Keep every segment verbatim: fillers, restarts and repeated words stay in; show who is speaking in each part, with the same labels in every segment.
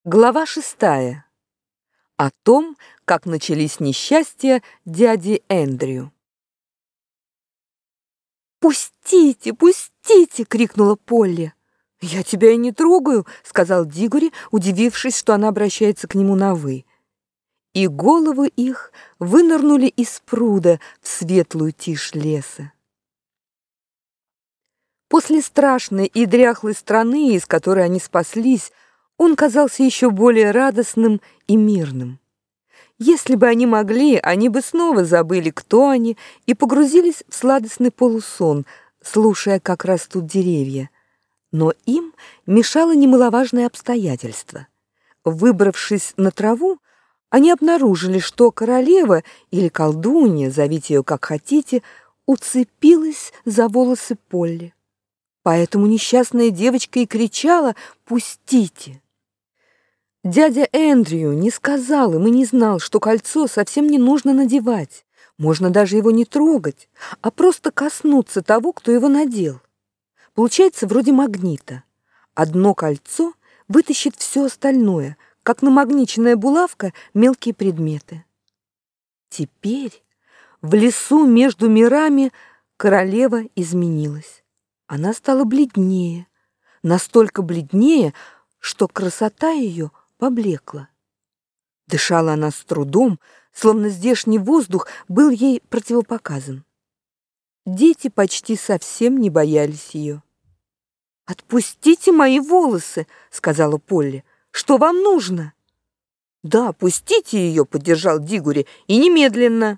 Speaker 1: Глава шестая. О том, как начались несчастья дяди Эндрю. «Пустите, пустите!» — крикнула Полли. «Я тебя и не трогаю», — сказал Дигори, удивившись, что она обращается к нему на «вы». И головы их вынырнули из пруда в светлую тишь леса. После страшной и дряхлой страны, из которой они спаслись, он казался еще более радостным и мирным. Если бы они могли, они бы снова забыли, кто они, и погрузились в сладостный полусон, слушая, как растут деревья. Но им мешало немаловажное обстоятельство. Выбравшись на траву, они обнаружили, что королева или колдунья, зовите ее как хотите, уцепилась за волосы Полли. Поэтому несчастная девочка и кричала «Пустите!». Дядя Эндрю не сказал им и не знал, что кольцо совсем не нужно надевать. Можно даже его не трогать, а просто коснуться того, кто его надел. Получается вроде магнита. Одно кольцо вытащит все остальное, как намагниченная булавка мелкие предметы. Теперь в лесу между мирами королева изменилась. Она стала бледнее, настолько бледнее, что красота ее поблекла. Дышала она с трудом, словно здешний воздух был ей противопоказан. Дети почти совсем не боялись ее. «Отпустите мои волосы!» — сказала Полли. «Что вам нужно?» «Да, пустите ее!» — поддержал Дигори. «И немедленно!»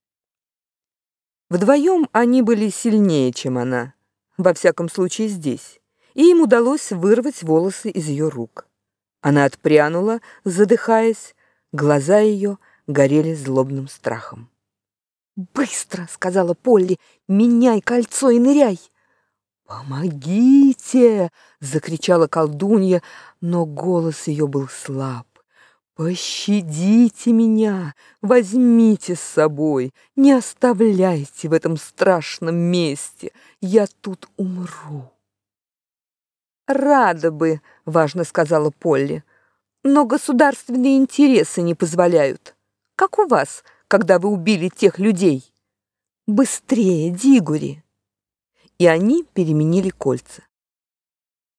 Speaker 1: Вдвоем они были сильнее, чем она, во всяком случае здесь, и им удалось вырвать волосы из ее рук. Она отпрянула, задыхаясь, глаза ее горели злобным страхом. «Быстро!» — сказала Полли. «Меняй кольцо и ныряй!» «Помогите!» — закричала колдунья, но голос ее был слаб. «Пощадите меня! Возьмите с собой! Не оставляйте в этом страшном месте! Я тут умру!» «Рада бы», — важно сказала Полли, «но государственные интересы не позволяют. Как у вас, когда вы убили тех людей? Быстрее, Дигори!» И они переменили кольца.